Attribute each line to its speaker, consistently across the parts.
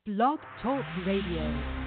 Speaker 1: Blog Talk Radio.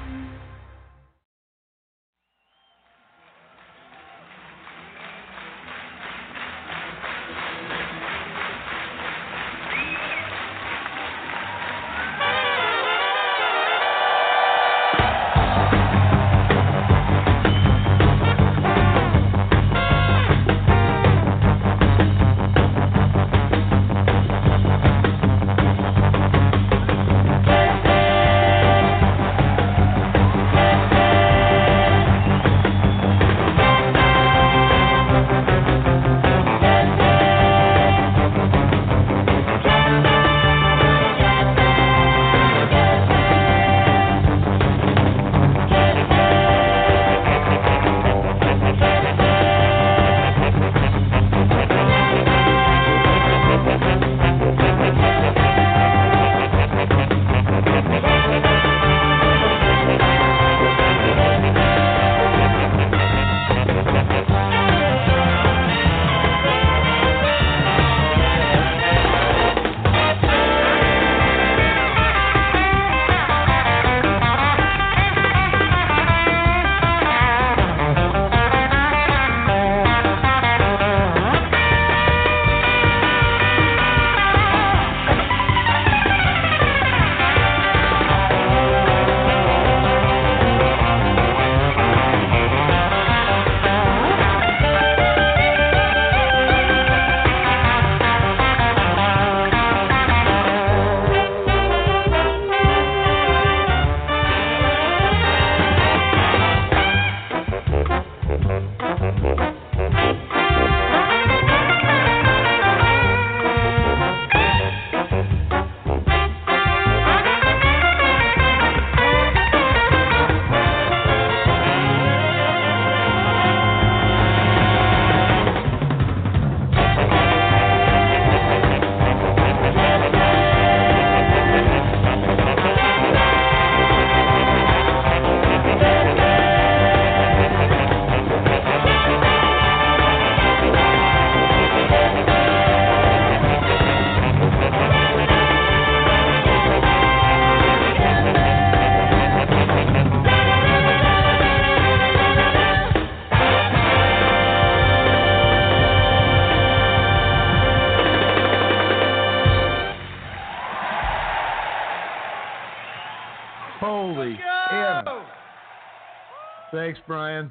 Speaker 2: Thanks, Brian.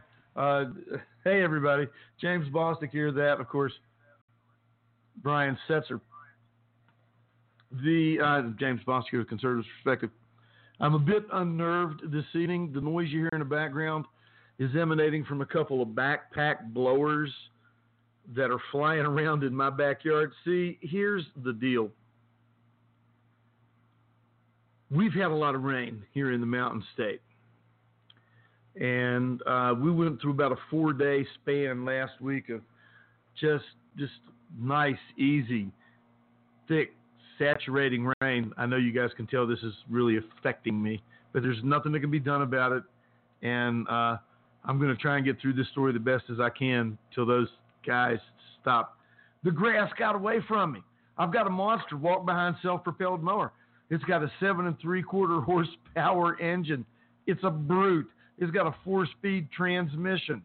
Speaker 2: Hey, everybody. James Bostic here. That, of course, Brian Setzer. James Bostic of Conservative Perspective. I'm a bit unnerved this evening. The noise you hear in the background is emanating from a couple of backpack blowers that are flying around in my backyard. See, here's the deal. We've had a lot of rain here in the Mountain State. And we went through about a 4-day span last week of just nice, easy, thick, saturating rain. I know you guys can tell this is really affecting me, but there's nothing that can be done about it. And I'm going to try and get through this story the best as I can till those guys stop. The grass got away from me. I've got a monster walk-behind self-propelled mower. It's got a 7 3/4 horsepower engine. It's a brute. It's got a 4-speed transmission.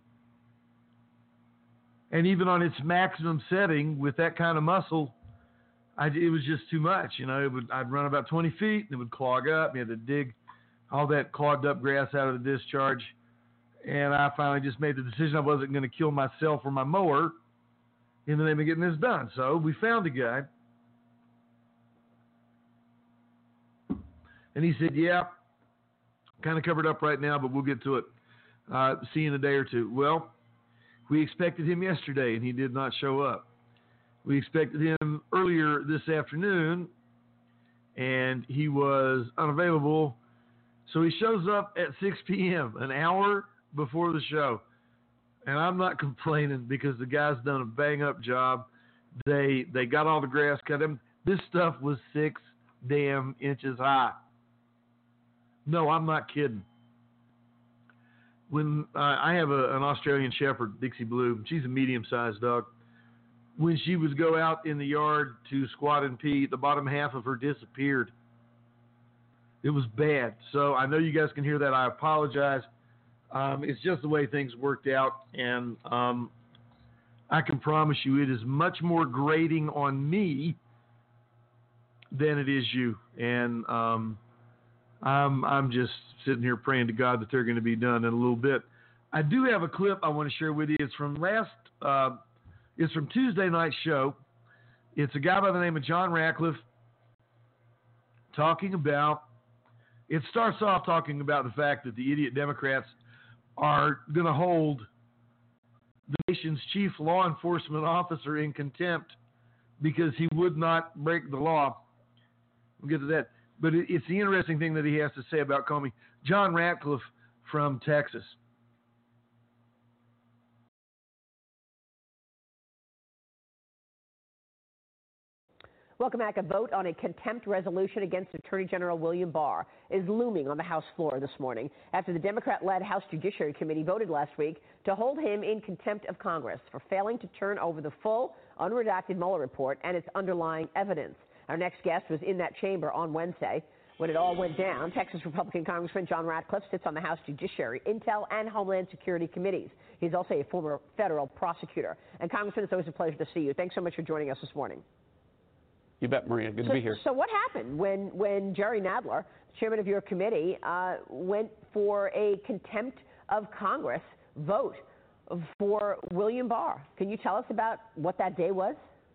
Speaker 2: And even on its maximum setting with that kind of muscle, it was just too much. You know, I'd run about 20 feet and it would clog up. You had to dig all that clogged up grass out of the discharge. And I finally just made the decision I wasn't going to kill myself or my mower in the name of getting this done. So we found a guy. And he said, yeah, kind of covered up right now, but we'll get to it. See you in a day or two. Well, we expected him yesterday, and he did not show up. We expected him earlier this afternoon, and he was unavailable. So he shows up at 6 p.m., an hour before the show. And I'm not complaining because the guy's done a bang-up job. They got all the grass cut. This stuff was 6 damn inches high. No, I'm not kidding. When I have an Australian Shepherd, Dixie Blue, she's a medium-sized dog. When she would go out in the yard to squat and pee, the bottom half of her disappeared. It was bad. So I know you guys can hear that. I apologize. It's just the way things worked out, and I can promise you it is much more grating on me than it is you. And I'm just sitting here praying to God that they're going to be done in a little bit. I do have a clip I want to share with you. It's from it's from Tuesday night's show. It's a guy by the name of John Ratcliffe talking about. It starts off talking about the fact that the idiot Democrats are going to hold the nation's chief law enforcement officer in contempt because he would not break the law. We'll get to that. But it's the interesting thing that he has to say about Comey. John Ratcliffe from Texas.
Speaker 3: Welcome back. A vote on a contempt resolution against Attorney General William Barr is looming on the House floor this morning after the Democrat-led House Judiciary Committee voted last week to hold him in contempt of Congress for failing to turn over the full, unredacted Mueller report and its underlying evidence. Our next guest was in that chamber on Wednesday when it all went down. Texas Republican Congressman John Ratcliffe sits on the House Judiciary, Intel, and Homeland Security Committees. He's also a former federal prosecutor. And Congressman, it's always a pleasure to see you. Thanks so much for joining us this morning.
Speaker 4: You bet, Maria. Good to be here.
Speaker 3: So what happened when Jerry Nadler, chairman of your committee, went for a contempt of Congress vote for William Barr? Can you tell us about what that day was?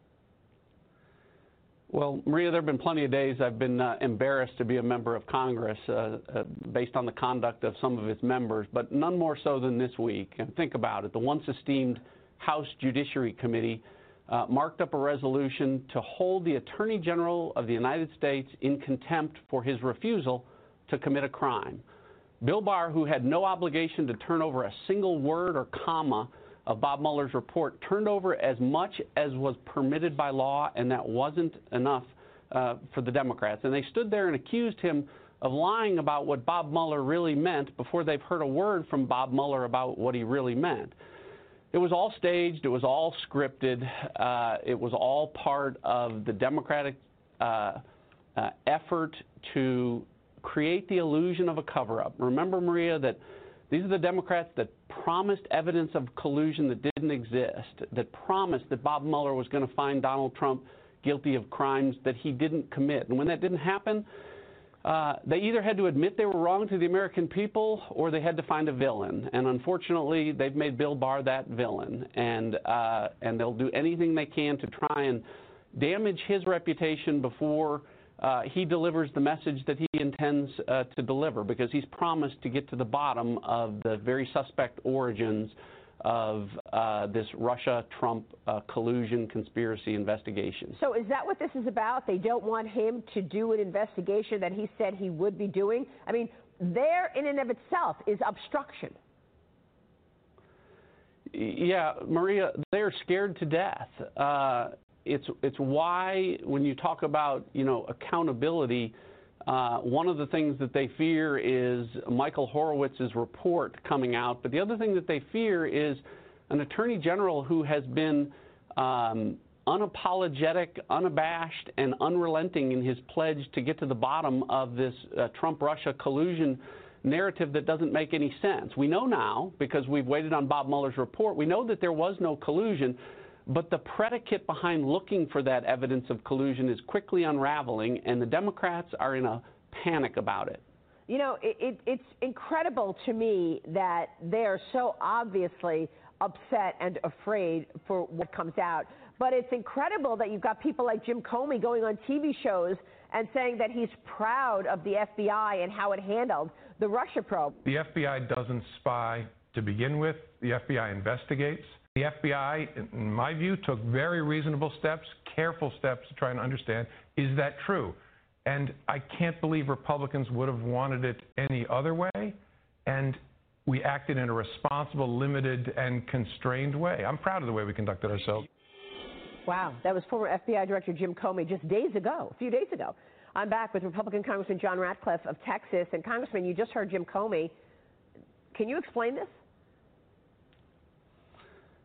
Speaker 4: Well, Maria, there have been plenty of days I've been embarrassed to be a member of Congress based on the conduct of some of its members, but none more so than this week. And think about it. The once esteemed House Judiciary Committee marked up a resolution to hold the Attorney General of the United States in contempt for his refusal to commit a crime. Bill Barr, who had no obligation to turn over a single word or comma of Bob Mueller's report, turned over as much as was permitted by law, and that wasn't enough for the Democrats. And they stood there and accused him of lying about what Bob Mueller really meant before they've heard a word from Bob Mueller about what he really meant. It was all staged. It was all scripted. It was all part of the Democratic effort to create the illusion of a cover-up. Remember, Maria, that these are the Democrats that promised evidence of collusion that didn't exist, that promised that Bob Mueller was going to find Donald Trump guilty of crimes that he didn't commit. And when that didn't happen, they either had to admit they were wrong to the American people or they had to find a villain. And unfortunately, they've made Bill Barr that villain. And they'll do anything they can to try and damage his reputation before he delivers the message that he intends to deliver, because he's promised to get to the bottom of the very suspect origins of this Russia-Trump collusion conspiracy investigation.
Speaker 3: So is that what this is about? They don't want him to do an investigation that he said he would be doing? I mean, there in and of itself is obstruction. Yeah,
Speaker 4: Maria, they're scared to death. It's why when you talk about, accountability, one of the things that they fear is Michael Horowitz's report coming out. But the other thing that they fear is an attorney general who has been unapologetic, unabashed, and unrelenting in his pledge to get to the bottom of this Trump-Russia collusion narrative that doesn't make any sense. We know now, because we've waited on Bob Mueller's report, we know that there was no collusion. But the predicate behind looking for that evidence of collusion is quickly unraveling, and the Democrats are in a panic about it.
Speaker 3: It's incredible to me that they're so obviously upset and afraid for what comes out. But it's incredible that you've got people like Jim Comey going on TV shows and saying that he's proud of the FBI and how it handled the Russia probe.
Speaker 5: The FBI doesn't spy to begin with. The FBI investigates. The FBI, in my view, took very reasonable steps, careful steps to try and understand, is that true? And I can't believe Republicans would have wanted it any other way. And we acted in a responsible, limited, and constrained way. I'm proud of the way we conducted ourselves.
Speaker 3: Wow. That was former FBI Director Jim Comey just a few days ago. I'm back with Republican Congressman John Ratcliffe of Texas. And Congressman, you just heard Jim Comey. Can you explain this?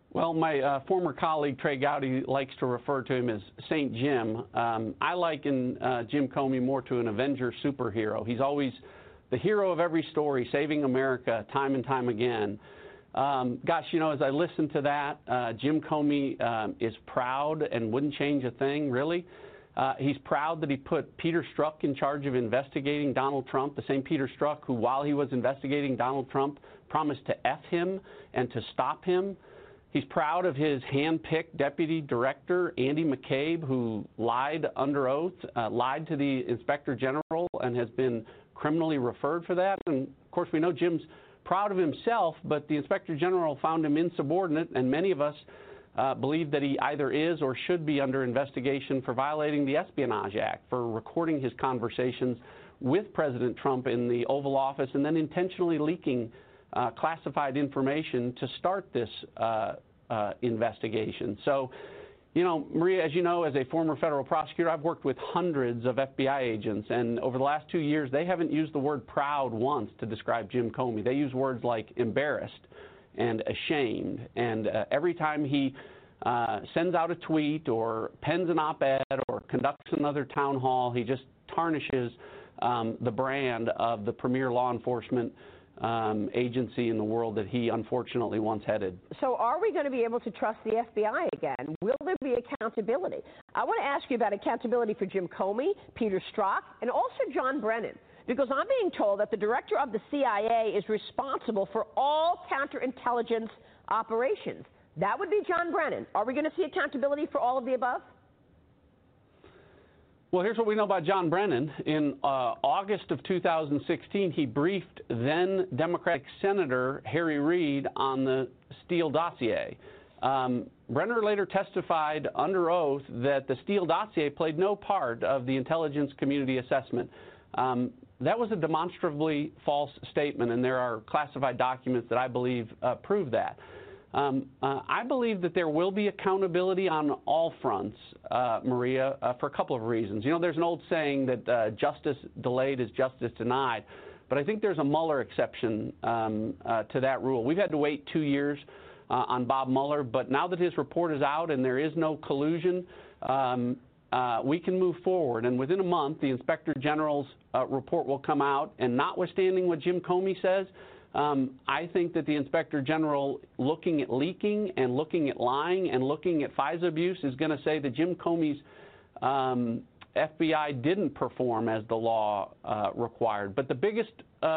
Speaker 4: Well, my former colleague Trey Gowdy likes to refer to him as Saint Jim. I liken Jim Comey more to an Avenger superhero. He's always the hero of every story, saving America time and time again. Gosh, you know, as I listen to that, Jim Comey is proud and wouldn't change a thing, really. He's proud that he put Peter Strzok in charge of investigating Donald Trump, the same Peter Strzok who, while he was investigating Donald Trump, promised to F him and to stop him. He's proud of his hand-picked deputy director, Andy McCabe, who lied under oath, lied to the inspector general, and has been criminally referred for that. And, of course, we know Jim's proud of himself, but the inspector general found him insubordinate, and many of us believe that he either is or should be under investigation for violating the Espionage Act, for recording his conversations with President Trump in the Oval Office and then intentionally leaking classified information to start this investigation. So, you know, Maria, as you know, as a former federal prosecutor, I've worked with hundreds of FBI agents, and over the last 2 years, they haven't used the word proud once to describe Jim Comey. They use words like embarrassed and ashamed, and every time he sends out a tweet or pens an op-ed or conducts another town hall, he just tarnishes the brand of the premier law enforcement agency in the world that he unfortunately once headed.
Speaker 3: So are we going to be able to trust the FBI again? Will there be accountability? I want to ask you about accountability for Jim Comey, Peter Strzok, and also John Brennan, because I'm being told that the director of the CIA is responsible for all counterintelligence operations. That would be John Brennan. Are we going to see accountability for all of the above?
Speaker 4: Well, here's what we know about John Brennan. In August of 2016, he briefed then Democratic Senator Harry Reid on the Steele dossier. Brennan later testified under oath that the Steele dossier played no part of the intelligence community assessment. That was a demonstrably false statement, and there are classified documents that I believe prove that. I believe that there will be accountability on all fronts, Maria, for a couple of reasons. You know, there's an old saying that justice delayed is justice denied, but I think there's a Mueller exception to that rule. We've had to wait 2 years on Bob Mueller, but now that his report is out and there is no collusion, we can move forward. And within a month, the Inspector General's report will come out, and notwithstanding what Jim Comey says, I think that the Inspector General, looking at leaking and looking at lying and looking at FISA abuse, is going to say that Jim Comey's FBI didn't perform as the law required. But the biggest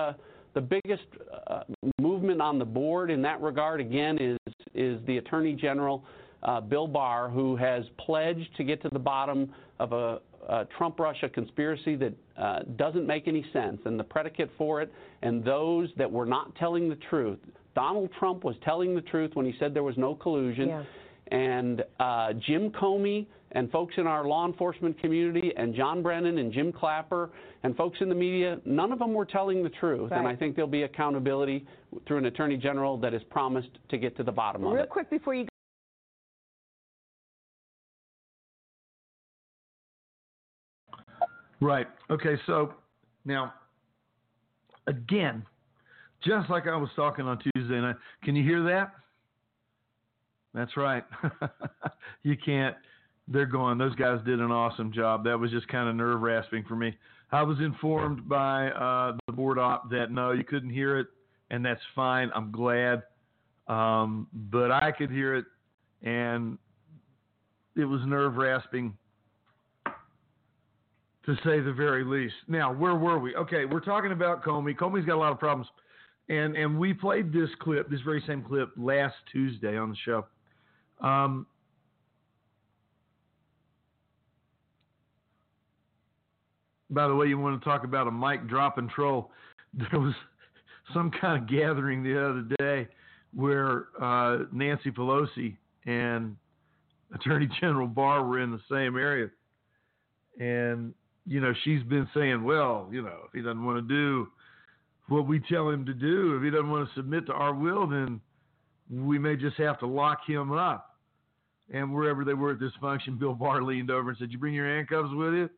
Speaker 4: movement on the board in that regard, again, is the Attorney General, Bill Barr, who has pledged to get to the bottom of a Trump-Russia conspiracy that doesn't make any sense, and the predicate for it, and those that were not telling the truth. Donald Trump was telling the truth when he said there was no collusion,
Speaker 3: yeah.
Speaker 4: And Jim Comey and folks in our law enforcement community and John Brennan and Jim Clapper and folks in the media, none of them were telling the truth,
Speaker 3: right.
Speaker 4: And I think there'll be accountability through an Attorney General that is promised to get to the bottom of it.
Speaker 3: Real quick before you go.
Speaker 2: Right. Okay, so now, again, just like I was talking on Tuesday night, can you hear that? That's right. You can't. They're going. Those guys did an awesome job. That was just kind of nerve-wracking for me. I was informed by the board op that, no, you couldn't hear it, and that's fine. I'm glad. But I could hear it, and it was nerve-wracking, to say the very least. Now, where were we? Okay, we're talking about Comey. Comey's got a lot of problems. And we played this clip, this very same clip, last Tuesday on the show. By the way, you want to talk about a mic drop and troll. There was some kind of gathering the other day where Nancy Pelosi and Attorney General Barr were in the same area. And, you know, she's been saying, well, you know, if he doesn't want to do what we tell him to do, if he doesn't want to submit to our will, then we may just have to lock him up. And wherever they were at this function, Bill Barr leaned over and said, you bring your handcuffs with you?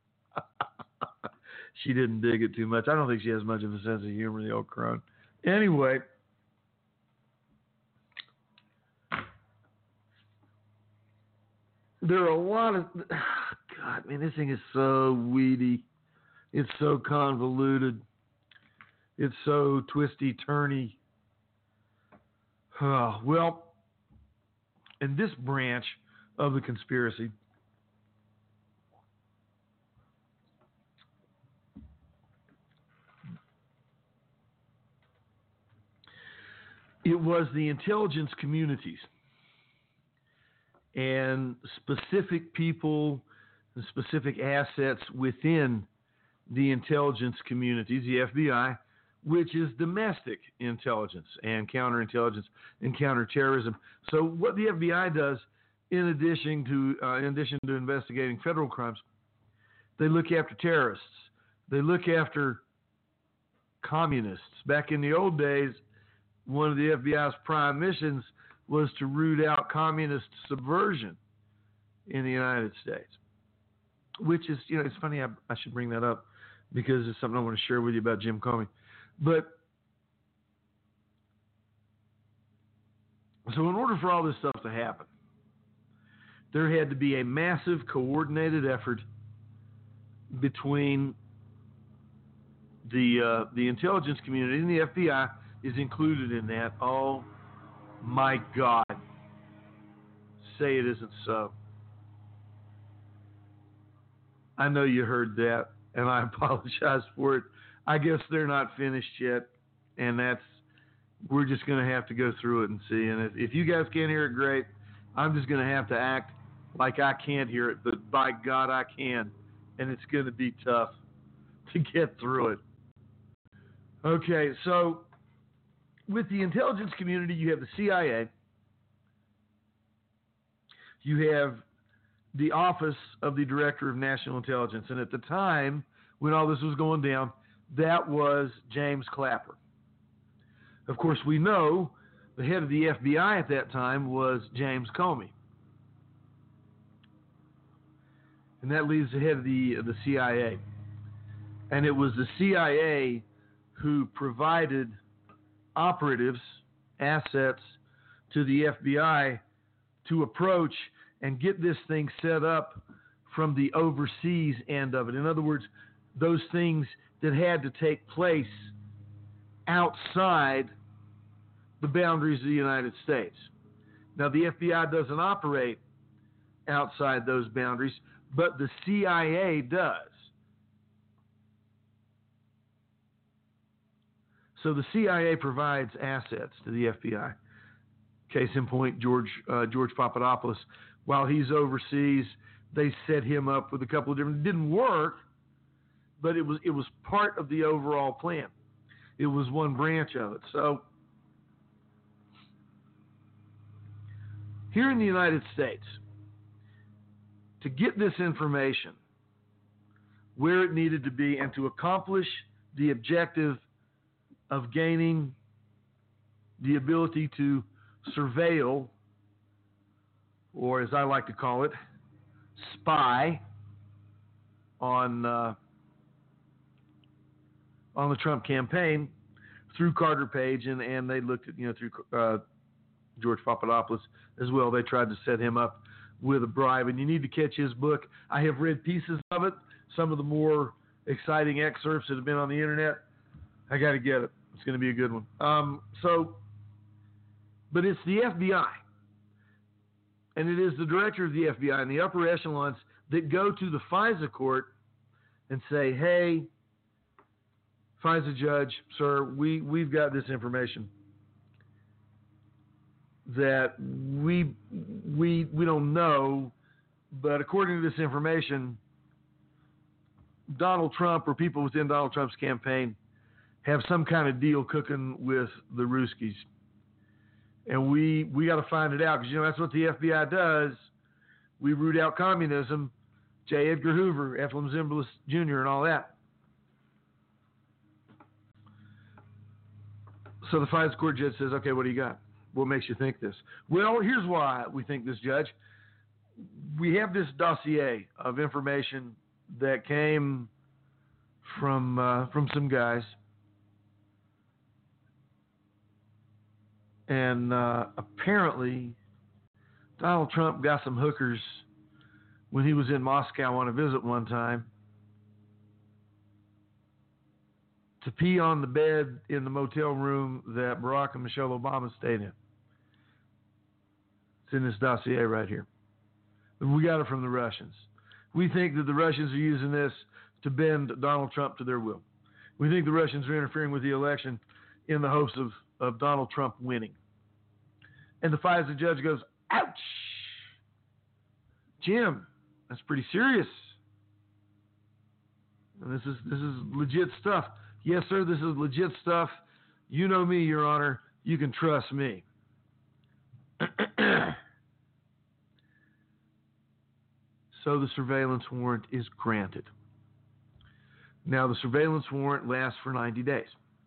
Speaker 2: She didn't dig it too much. I don't think she has much of a sense of humor, the old crone. Anyway, there are a lot of, God, man, this thing is so weedy. It's so convoluted. It's so twisty-turny. Well, in this branch of the conspiracy, it was the intelligence communities and specific people and specific assets within the intelligence communities, the FBI, which is domestic intelligence and counterintelligence and counterterrorism. So what the FBI does, in addition to investigating federal crimes, they look after terrorists. They look after communists. Back in the old days, one of the FBI's prime missions was to root out communist subversion in the United States, which is, it's funny, I should bring that up because it's something I want to share with you about Jim Comey. But so in order for all this stuff to happen, there had to be a massive coordinated effort between the intelligence community, and the FBI is included in that. Oh my God. Say it isn't so. I know you heard that, and I apologize for it. I guess they're not finished yet, and we're just going to have to go through it and see. And if you guys can't hear it, great. I'm just going to have to act like I can't hear it, but by God, I can, and it's going to be tough to get through it. Okay, so with the intelligence community, you have the CIA, you have the Office of the Director of National Intelligence, and at the time when all this was going down, that was James Clapper. Of course, we know the head of the FBI at that time was James Comey. And that leaves the head of the CIA. And it was the CIA who provided operatives, assets to the FBI to approach and get this thing set up from the overseas end of it. In other words, those things that had to take place outside the boundaries of the United States. Now, the FBI doesn't operate outside those boundaries, but the CIA does. So the CIA provides assets to the FBI. Case in point, George Papadopoulos. While he's overseas, they set him up with a couple of different. It didn't work, but it was part of the overall plan. It was one branch of it. So here in the United States, to get this information where it needed to be and to accomplish the objective of gaining the ability to surveil, or as I like to call it, spy on the Trump campaign through Carter Page, and they looked at, through George Papadopoulos as well. They tried to set him up with a bribe, and you need to catch his book. I have read pieces of it, some of the more exciting excerpts that have been on the internet. I got to get it. It's going to be a good one. But it's the FBI, and it is the director of the FBI and the upper echelons that go to the FISA court and say, hey, FISA judge, sir, we've got this information that we don't know, but according to this information, Donald Trump or people within Donald Trump's campaign have some kind of deal cooking with the Ruskies. And we got to find it out, because that's what the FBI does. We root out communism, J. Edgar Hoover, Ephraim Zimbalist Jr., and all that. So the FISA court judge says, okay, what do you got? What makes you think this? Well, here's why we think this, Judge. We have this dossier of information that came from some guys. And apparently, Donald Trump got some hookers when he was in Moscow on a visit one time, to pee on the bed in the motel room that Barack and Michelle Obama stayed in. It's in this dossier right here. We got it from the Russians. We think that the Russians are using this to bend Donald Trump to their will. We think the Russians are interfering with the election in the hopes of Donald Trump winning. And the FISA judge goes, ouch! Jim, that's pretty serious. And this is legit stuff. Yes, sir, this is legit stuff. You know me, Your Honor. You can trust me. So the surveillance warrant is granted. Now, the surveillance warrant lasts for 90 days.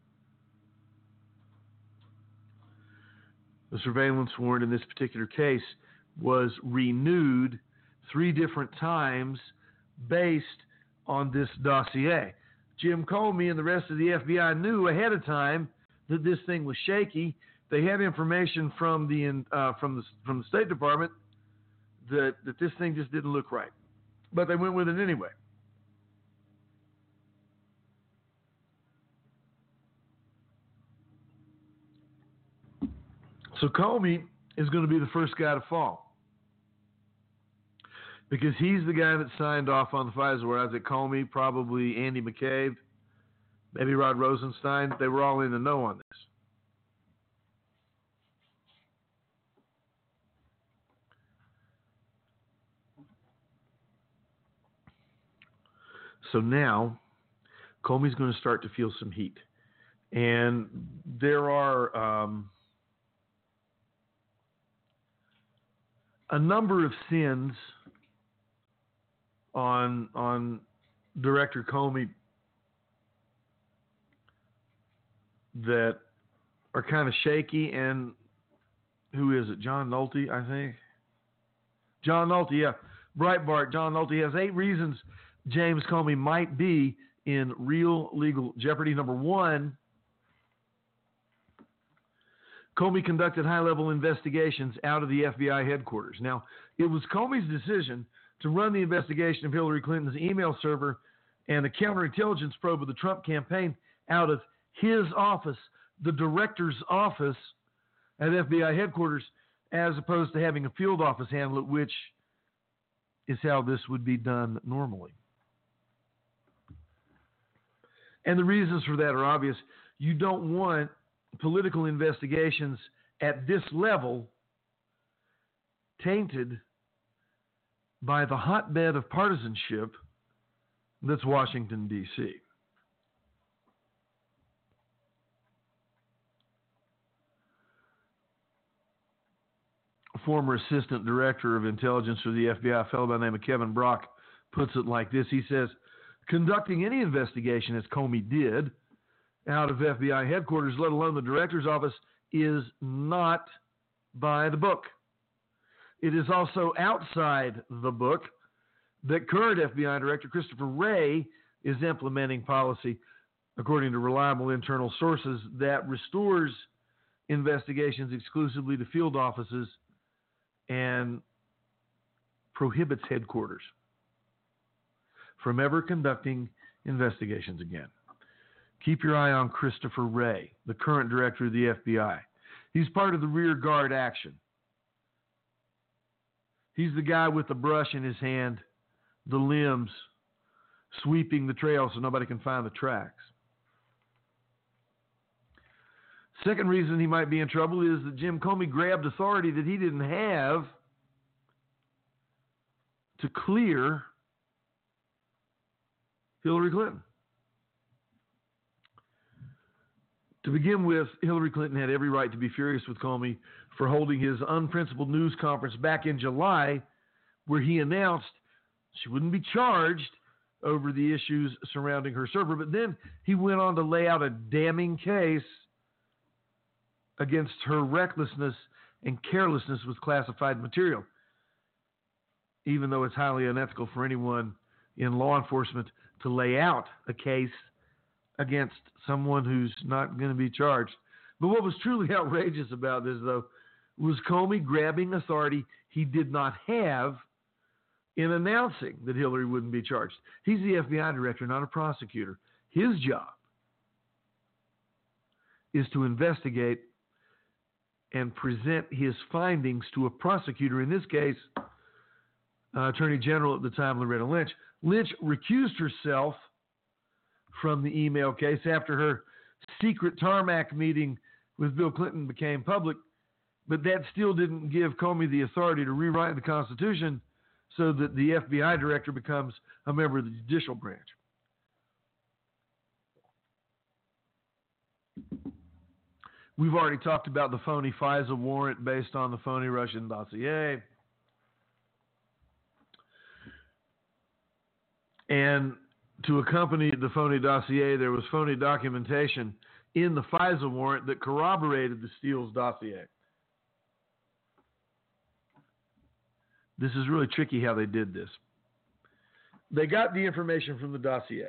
Speaker 2: The surveillance warrant in this particular case was renewed 3 different times based on this dossier. Jim Comey and the rest of the FBI knew ahead of time that this thing was shaky. They had information from the State Department that this thing just didn't look right, but they went with it anyway. So Comey is going to be the first guy to fall, because he's the guy that signed off on the FISA warrant. Isaac Comey, probably Andy McCabe, maybe Rod Rosenstein. They were all in the know on this. So now Comey's going to start to feel some heat. And there are a number of sins on Director Comey that are kind of shaky. And who is it? John Nolte, I think. John Nolte, yeah. Breitbart, John Nolte has 8 reasons James Comey might be in real legal jeopardy. Number 1, Comey conducted high-level investigations out of the FBI headquarters. Now, it was Comey's decision to run the investigation of Hillary Clinton's email server and a counterintelligence probe of the Trump campaign out of his office, the director's office at FBI headquarters, as opposed to having a field office handle it, which is how this would be done normally. And the reasons for that are obvious. You don't want political investigations at this level tainted by the hotbed of partisanship that's Washington, D.C. Former assistant director of intelligence for the FBI, a fellow by the name of Kevin Brock, puts it like this. He says, conducting any investigation, as Comey did, out of FBI headquarters, let alone the director's office, is not by the book. It is also outside the book that current FBI Director Christopher Wray is implementing policy, according to reliable internal sources, that restores investigations exclusively to field offices and prohibits headquarters from ever conducting investigations again. Keep your eye on Christopher Wray, the current director of the FBI. He's part of the rear guard action. He's the guy with the brush in his hand, the limbs, sweeping the trail so nobody can find the tracks. Second reason he might be in trouble is that Jim Comey grabbed authority that he didn't have to clear Hillary Clinton. To begin with, Hillary Clinton had every right to be furious with Comey for holding his unprincipled news conference back in July, where he announced she wouldn't be charged over the issues surrounding her server. But then he went on to lay out a damning case against her recklessness and carelessness with classified material, even though it's highly unethical for anyone in law enforcement to lay out a case against someone who's not going to be charged. But what was truly outrageous about this, though, was Comey grabbing authority he did not have in announcing that Hillary wouldn't be charged. He's the FBI director, not a prosecutor. His job is to investigate and present his findings to a prosecutor, in this case, Attorney General at the time, Loretta Lynch. Lynch recused herself from the email case after her secret tarmac meeting with Bill Clinton became public, but that still didn't give Comey the authority to rewrite the Constitution so that the FBI director becomes a member of the judicial branch. We've already talked about the phony FISA warrant based on the phony Russian dossier. And to accompany the phony dossier, there was phony documentation in the FISA warrant that corroborated the Steele's dossier. This is really tricky how they did this. They got the information from the dossier.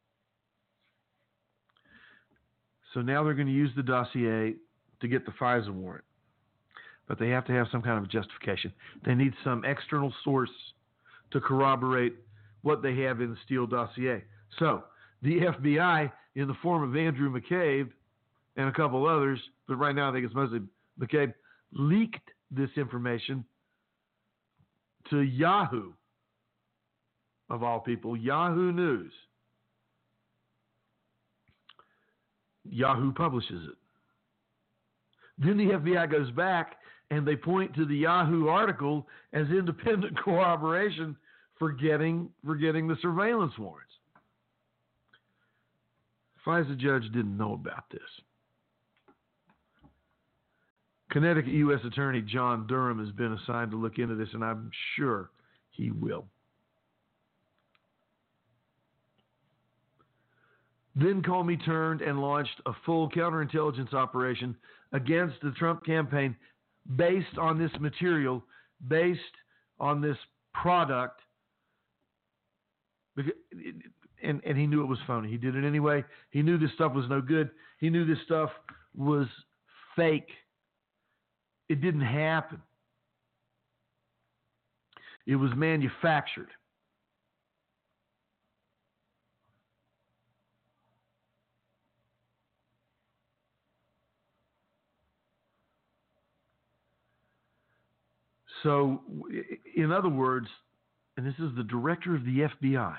Speaker 2: So now they're going to use the dossier to get the FISA warrant. But they have to have some kind of justification. They need some external source to corroborate what they have in the Steele dossier. So the FBI, in the form of Andrew McCabe and a couple others, but right now I think it's mostly McCabe, leaked this information to Yahoo, of all people, Yahoo News. Yahoo publishes it. Then the FBI goes back and they point to the Yahoo article as independent corroboration for getting the surveillance warrants. FISA judge didn't know about this. Connecticut U.S. Attorney John Durham has been assigned to look into this, and I'm sure he will. Then Comey turned and launched a full counterintelligence operation against the Trump campaign based on this material, based on this product. And he knew it was phony. He did it anyway. He knew this stuff was no good. He knew this stuff was fake. It didn't happen. It was manufactured. So, in other words, and this is the director of the FBI,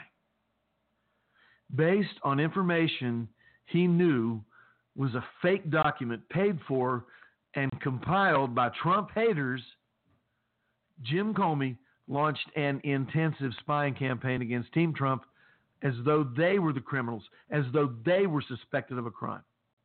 Speaker 2: based on information he knew was a fake document paid for and compiled by Trump haters, Jim Comey launched an intensive spying campaign against Team Trump as though they were the criminals, as though they were suspected of a crime.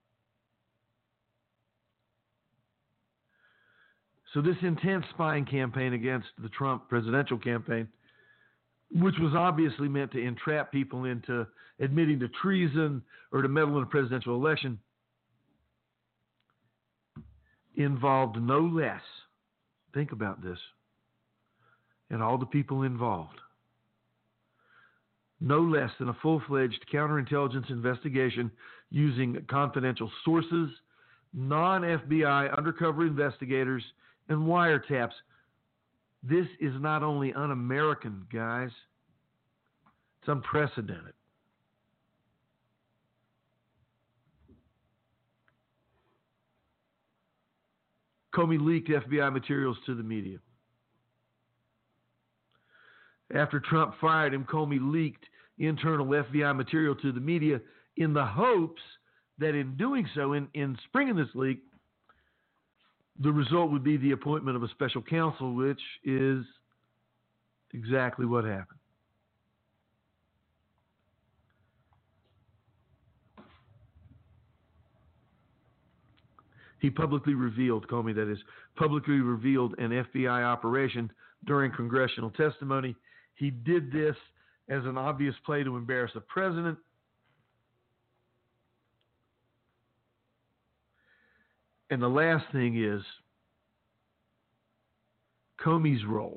Speaker 2: So this intense spying campaign against the Trump presidential campaign, which was obviously meant to entrap people into admitting to treason or to meddle in a presidential election, involved no less, think about this, and all the people involved, no less than a full-fledged counterintelligence investigation using confidential sources, non-FBI undercover investigators, and wiretaps. This is not only un-American, guys. It's unprecedented. Comey leaked FBI materials to the media. After Trump fired him, Comey leaked internal FBI material to the media in the hopes that in doing so, in springing this leak, the result would be the appointment of a special counsel, which is exactly what happened. He publicly revealed, Comey that is, publicly revealed an FBI operation during congressional testimony. He did this as an obvious play to embarrass the president. And the last thing is Comey's role.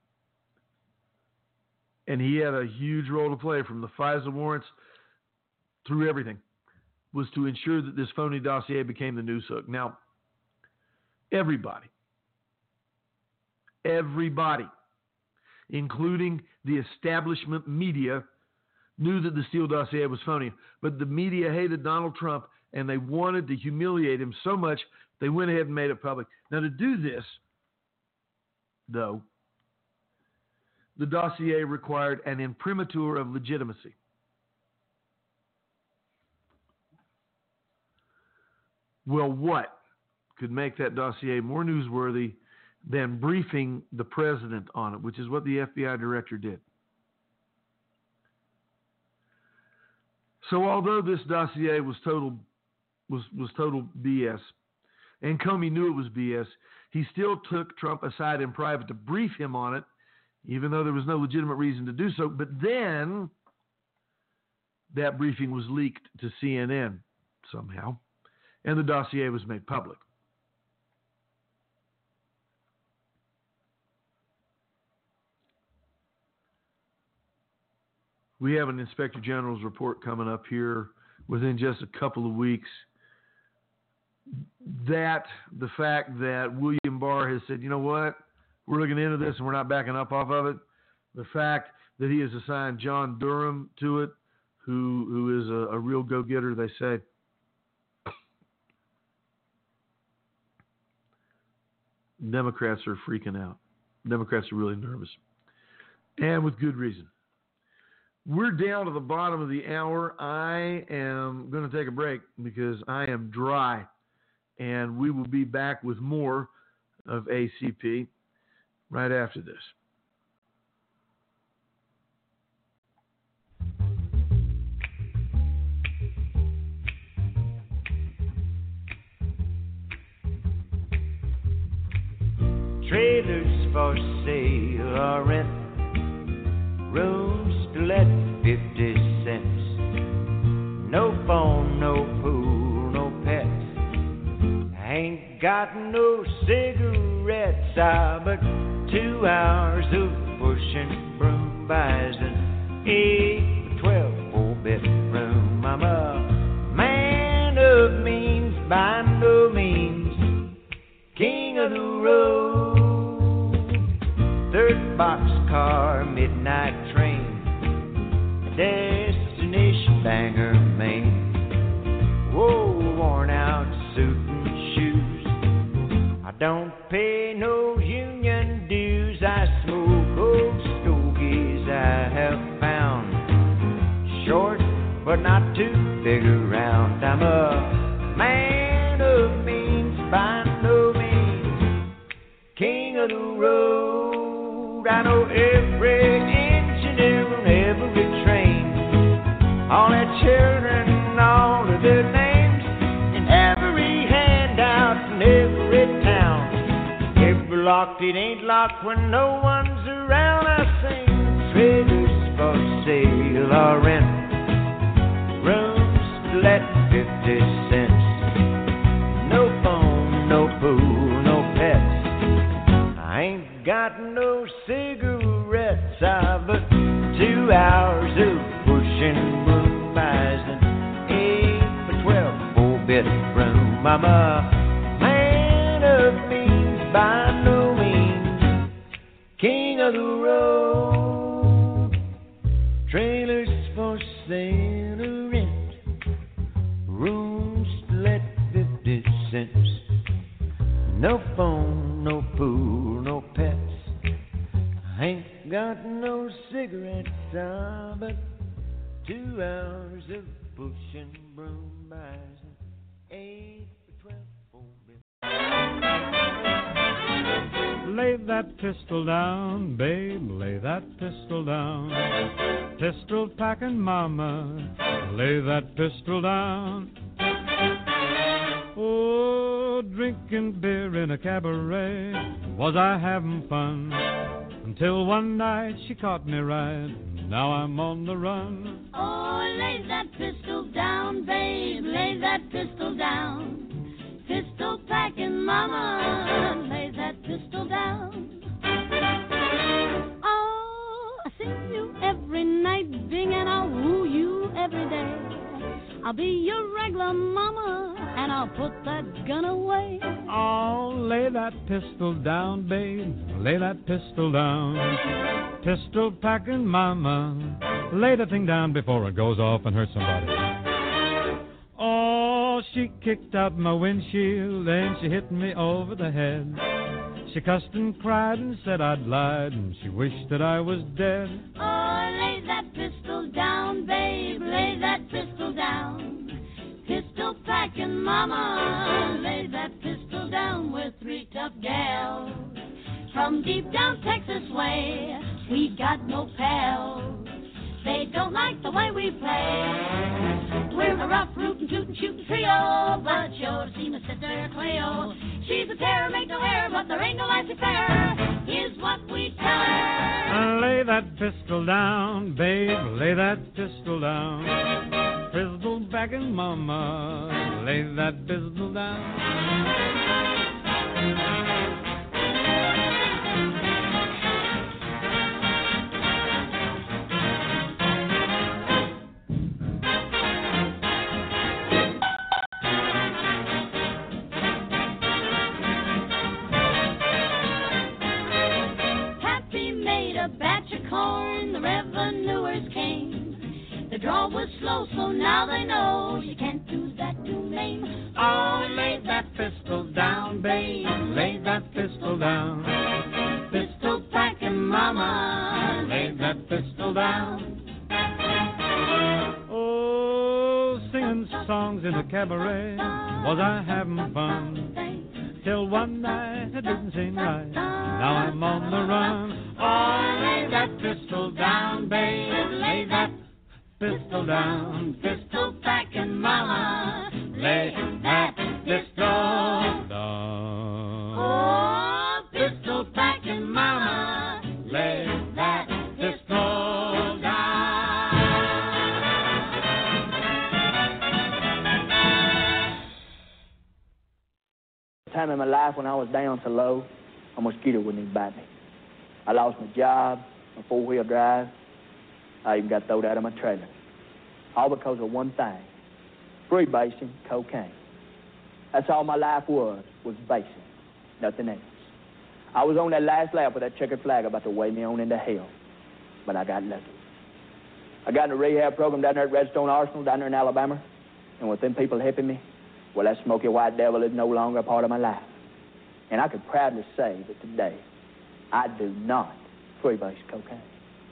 Speaker 2: And he had a huge role to play from the FISA warrants through everything, was to ensure that this phony dossier became the news hook. Now, everybody including the establishment media, knew that the Steele dossier was phony. But the media hated Donald Trump, and they wanted to humiliate him so much, they went ahead and made it public. Now, to do this, though, the dossier required an imprimatur of legitimacy. Well, what could make that dossier more newsworthy than briefing the president on it, which is what the FBI director did? So although this dossier was total BS, and Comey knew it was BS, he still took Trump aside in private to brief him on it, even though there was no legitimate reason to do so. But then that briefing was leaked to CNN somehow, and the dossier was made public. We have an Inspector General's report coming up here within just a couple of weeks. That the fact that William Barr has said, you know what, we're looking into this and we're not backing up off of it. The fact that he has assigned John Durham to it, who is a real go-getter, they say. Democrats are freaking out. Democrats are really nervous. And with good reason. We're down to the bottom of the hour. I am going to take a break because I am dry. And we will be back with more of ACP right after this.
Speaker 6: Trailers for sale or rent, rooms to let 50 cents. No phone, no pool, no pets. Ain't got no cigarettes, but 2 hours of pushing broom buys an 8 or 12 4-bedroom. I'm a man of means, by no means king of the road. 3rd boxcar, midnight train, destination Bangor, Maine. Whoa, worn out suit and shoes. I don't pay no union dues. I smoke old stogies I have found. Short, but not too big around. I'm a man of means, by no means king of the road. I know every engineer on every train, all their children, all of their names, and every handout in every town. Every locked, it ain't locked when no one's around. I sing trailers for sale or rent, rooms to let 50 cents. No phone, no pool, no pets. I ain't got no cigarettes, but 2 hours of pushing broom buys an 8 or 12 4-bedroom. I'm a man of means, by no means king of the road. Trailers for sale or rent, rooms to let 50 cents. No phone, no pool, no pets. I ain't got no cigarettes, but 2 hours of pushing broom buys an 8 or 12 4-bedroom.
Speaker 7: Lay that pistol down, babe, lay that pistol down. Pistol packing mama, lay that pistol down. Oh, drinking beer in a cabaret, was I having fun? Until one night she caught me right, now I'm on the run.
Speaker 8: Oh, lay that pistol down, babe, lay that pistol down. Pistol packing mama, lay that pistol down. Oh, I see you every night, Bing, and I'll woo you every day. I'll be your regular mama, and I'll put that gun away.
Speaker 7: Oh, lay that pistol down, babe. Lay that pistol down. Pistol packing mama. Lay the thing down before it goes off and hurts somebody. Oh, she kicked out my windshield and she hit me over the head. She cussed and cried and said I'd lied, and she wished that I was dead.
Speaker 8: Oh, lay that pistol down, babe, lay that pistol down. Pistol packing mama, lay that pistol down. We're three tough gals from deep down Texas way. We got no pals. They don't like the way we play. We're a rough, rootin', tootin', shootin' trio, but you'll see my sister Cleo. She's a terror, make no error, but there ain't no laissez-faire. Here's what we tell her.
Speaker 7: Lay that pistol down, babe, lay that pistol down. Pistol packing mama, lay that pistol down.
Speaker 8: Corn, the revenuers came. The draw was slow, so now they know you can't do that to Maine.
Speaker 7: Oh, lay that pistol down, babe, lay that pistol down. Pistol packing mama, lay that pistol down. Oh, singing songs in a cabaret, was I having fun? Till one night it didn't seem right, now I'm on the run. Oh, lay that pistol down, babe, lay that pistol down. Pistol packing mama, lay that pistol down.
Speaker 8: Oh, pistol packing mama,
Speaker 7: lay that pistol down.
Speaker 9: Time in my life when I was down so low, a mosquito wouldn't even bite me. I lost my job, my four-wheel drive. I even got thrown out of my trailer. All because of one thing, freebasing cocaine. That's all my life was basing, nothing else. I was on that last lap with that checkered flag about to weigh me on into hell, but I got lucky. I got in a rehab program down there at Redstone Arsenal, down there in Alabama, and with them people helping me, well, that smoky white devil is no longer a part of my life. And I can proudly say that today, I do not freebase cocaine.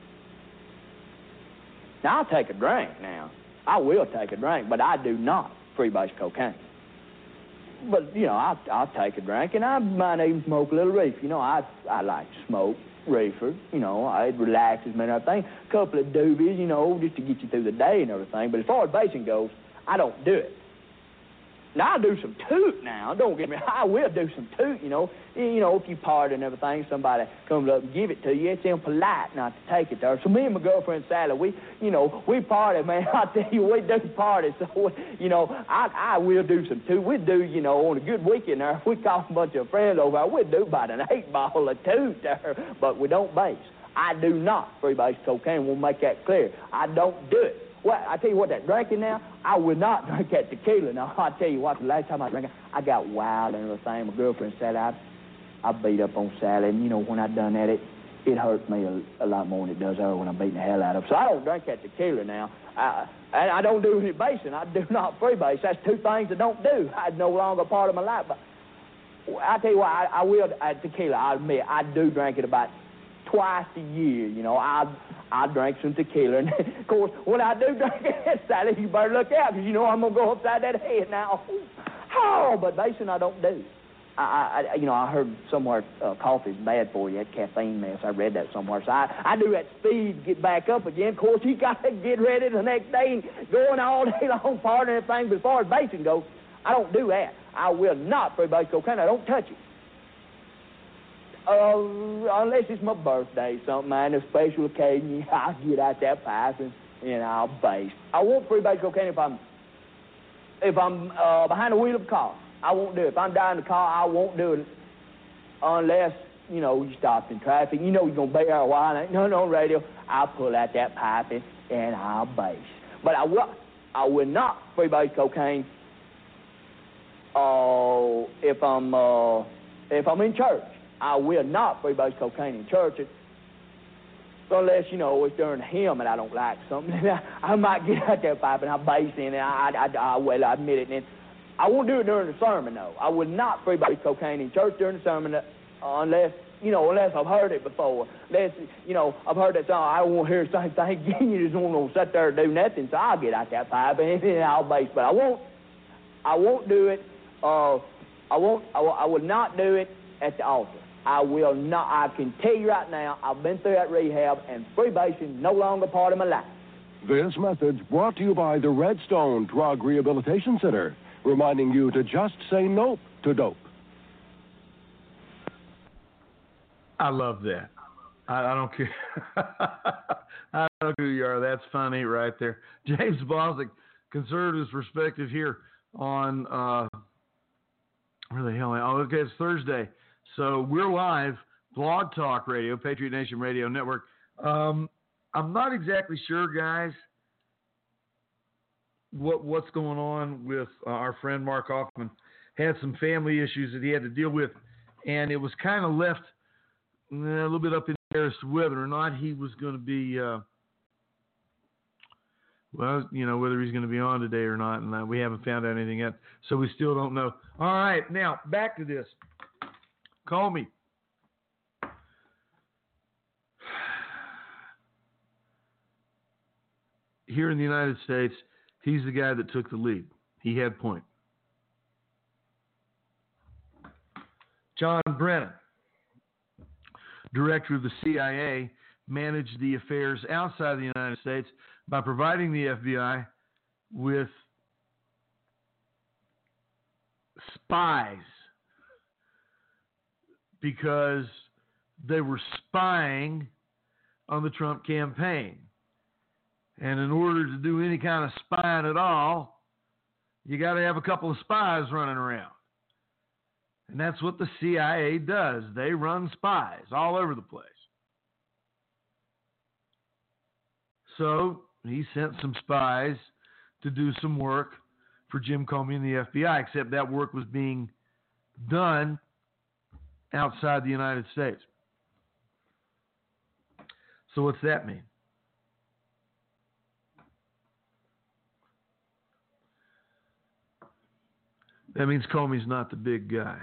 Speaker 9: Now, I'll take a drink now. I will take a drink, but I do not freebase cocaine. But, you know, I'll take a drink, and I might even smoke a little reefer. You know, I like to smoke reefer. You know, it relaxes me and everything. A couple of doobies, you know, just to get you through the day and everything. But as far as basing goes, I don't do it. Now, I'll do some toot now. Don't get me. I will do some toot, you know. You know, if you party and everything, somebody comes up and give it to you, it's impolite not to take it there. So me and my girlfriend, Sally, we party, man. I tell you, we do party. So, you know, I will do some toot. We do, you know, on a good weekend there, if we call a bunch of friends over there, we do about an 8-ball of toot there. But we don't base. I do not freebase cocaine. We'll make that clear. I don't do it. Well, I tell you what, that drinking now, I would not drink that tequila. Now, I tell you what, the last time I drank it, I got wild and everything. My girlfriend said I beat up on Sally, and, you know, when I done that, it hurt me a lot more than it does her when I'm beating the hell out of her. So I don't drink that tequila now. And I don't do any basing. I do not freebase. That's two things I don't do. It's no longer a part of my life. But I tell you what, I will, tequila, I admit, I do drink it about twice a year. You know, I drank some tequila, and of course, when I do drink it, Sally, you better look out, because you know I'm going to go upside that head now. Oh, but basing I don't do. You know, I heard somewhere coffee's bad for you, that caffeine mess. I read that somewhere. So I do that speed, get back up again. Of course, you got to get ready the next day and going all day long, partying and everything. But as far as basing goes, I don't do that. I will not freebase cocaine. I don't touch it. Unless it's my birthday, something, man, a special occasion, I'll get out that pipe and I'll base. I won't freebase cocaine if I'm behind the wheel of a car. I won't do it. If I'm driving the car, I won't do it unless, you know, you stopped in traffic. You know you're going to be there a while. Ain't nothing on radio. I'll pull out that pipe and I'll base. But I I will not freebase cocaine if I'm in church. I will not freebase cocaine in church. Unless, it's during the hymn and I don't like something. I might get out there piping, I'll bass in it, I admit it. And I won't do it during the sermon, though. I will not freebase cocaine in church during the sermon unless I've heard it before. Unless, I've heard that song, I don't want to hear the same thing again. You just won't sit there and do nothing, so I'll get out that pipe and I'll bass. But I won't do it, I will not do it at the altar. I will not. I can tell you right now, I've been through that rehab, and freebasing no longer part of my life.
Speaker 10: This message brought to you by the Redstone Drug Rehabilitation Center, reminding you to just say nope to dope.
Speaker 2: I love that. I don't care. I don't care who you are. That's funny right there. James Bosnick, Conservatives Perspective here on, where the hell am I? Oh, okay, it's Thursday. So we're live, Blog Talk Radio, Patriot Nation Radio Network. I'm not exactly sure, guys, what's going on with our friend Mark Hoffman. Had some family issues that he had to deal with, and it was kind of left a little bit up in the air as to whether or not he was going to be, whether he's going to be on today or not, and we haven't found out anything yet, so we still don't know. All right, now, back to this. Comey. Here in the United States, he's the guy that took the lead. He had point. John Brennan, director of the CIA, managed the affairs outside the United States by providing the FBI with spies because they were spying on the Trump campaign. And in order to do any kind of spying at all, you got to have a couple of spies running around. And that's what the CIA does. They run spies all over the place. So he sent some spies to do some work for Jim Comey and the FBI, except that work was being done outside the United States. So what's that mean? That means Comey's not the big guy.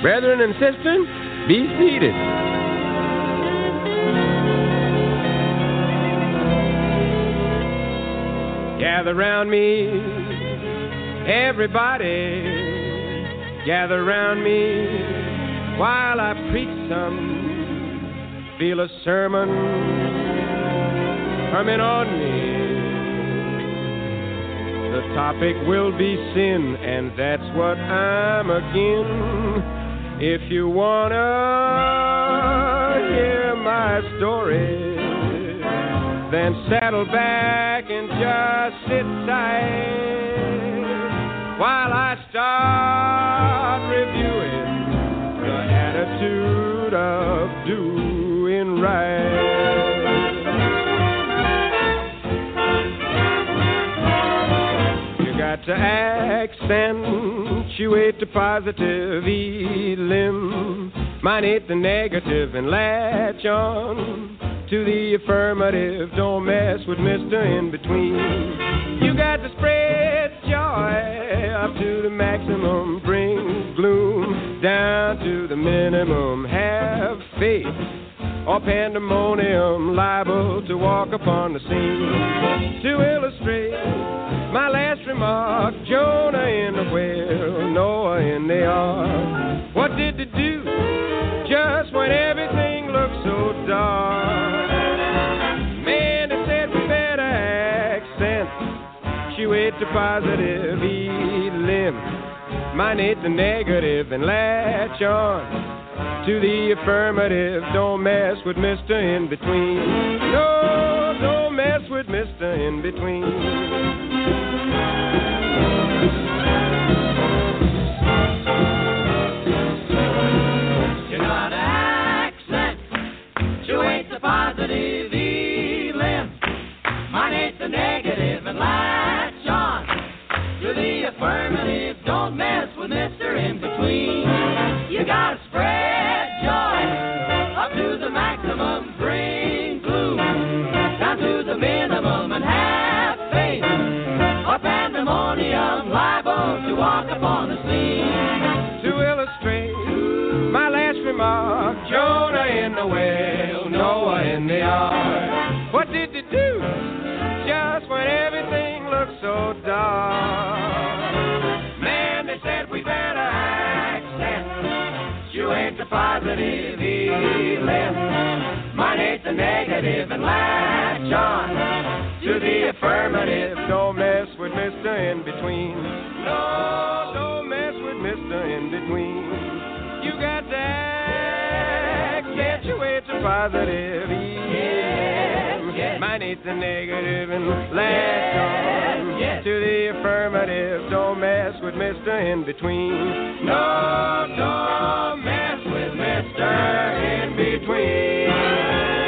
Speaker 11: Brethren and sisters, be seated. Gather round me, everybody. Gather round me while I preach some. Feel a sermon coming on me. The topic will be sin, and that's what I'm again. If you wanna hear my story, then saddle back and just sit tight while I start reviewing the attitude of doing right. You got to accentuate the positive, eliminate the negative, and latch on to the affirmative. Don't mess with Mr. In-Between. You got to spread joy up to the maximum. Bring gloom down to the minimum. Have faith or pandemonium, liable to walk upon the scene. To illustrate my last remark, Jonah in the whale, Noah in the ark. What did they do just when everything looked so dark? Man, they said we better accentuate the positive, eliminate the negative, and latch on to the affirmative. Don't mess with Mr. In-Between. No, don't mess with Mr. In-Between.
Speaker 6: Positive, eliminate the negative, and latch on to the affirmative. Don't mess with Mr. In-Between. You gotta spread joy up to the maximum. Bring gloom down to the minimum, and have faith or pandemonium, liable to walk upon the scene.
Speaker 11: To illustrate my last remark, Jonah in the whale, Noah in the ark. What did they do just when everything looked so dark? Man, they said we better accentuate the positive, eliminate the negative, and latch on to the affirmative. Don't mess with Mr. In-Between. No, don't mess with Mr. In-Between. You got to accentuate the positive, eliminate the negative, and latch on to the affirmative. Don't mess with Mr. In-Between. No, don't mess with Mr. In-Between.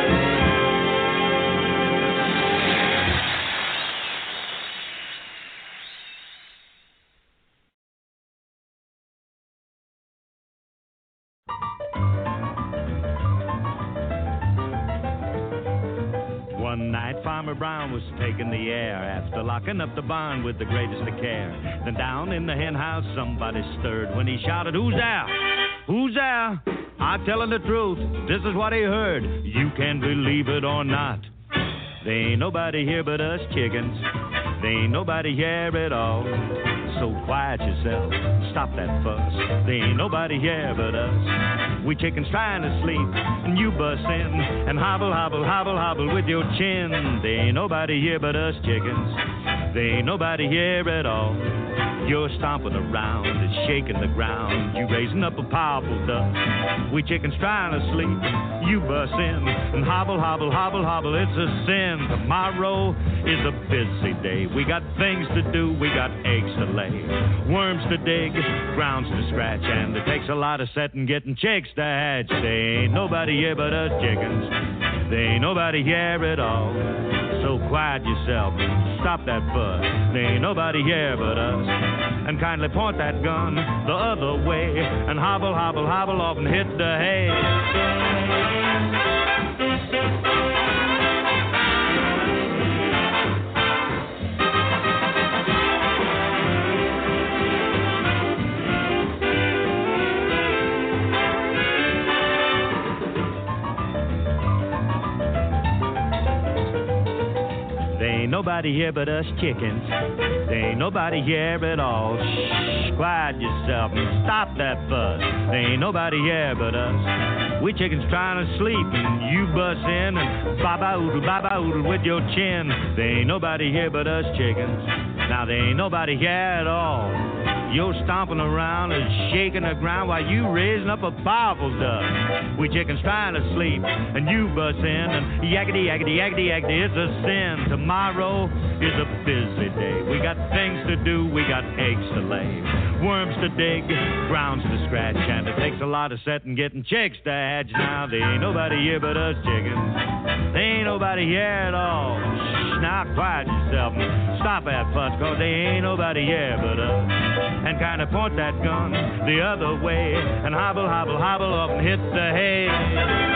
Speaker 12: One night, Farmer Brown was taking the air after locking up the barn with the greatest of care. Then down in the hen house, somebody stirred when he shouted, "Who's there? Who's there?" I'm telling the truth, this is what he heard. You can believe it or not. There ain't nobody here but us chickens. There ain't nobody here at all. So quiet yourself, stop that fuss. There ain't nobody here but us. We chickens trying to sleep, and you bust in and hobble, hobble, hobble, hobble with your chin. There ain't nobody here but us chickens. There ain't nobody here at all. You're stomping around and shaking the ground. You raising up a powerful dust. We chickens trying to sleep, you bust in and hobble, hobble, hobble, hobble. It's a sin. Tomorrow is a busy day. We got things to do, we got eggs to lay, worms to dig, grounds to scratch, and it takes a lot of setting getting chicks to hatch. There ain't nobody here but us chickens. There ain't nobody here at all. So quiet yourself, stop that fuss. There ain't nobody here but us. And kindly point that gun the other way and hobble, hobble, hobble off and hit the hay. nobody here but us chickens. There ain't nobody here at all. Shh, quiet yourself and stop that fuss. There ain't nobody here but us. We chickens trying to sleep and you bust in and baba-oodle with your chin. There ain't nobody here but us chickens. Now there ain't nobody here at all. You're stomping around and shaking the ground while you raising up a powerful dust. We chickens trying to sleep and you bust in and yakety, yakety, yakety, yakety. It's a sin. Tomorrow is a busy day. We got things to do, we got eggs to lay, worms to dig, grounds to scratch, and it takes a lot of setting getting chicks to hatch. Now there ain't nobody here but us chickens. There ain't nobody here at all. Shh, now quiet yourself and stop that fuss, cause there ain't nobody here but us. And kind of point that gun the other way and hobble, hobble, hobble up and hit the hay.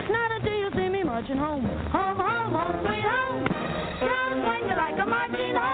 Speaker 8: Home, home, home, sweet home. Just when you like a marching home.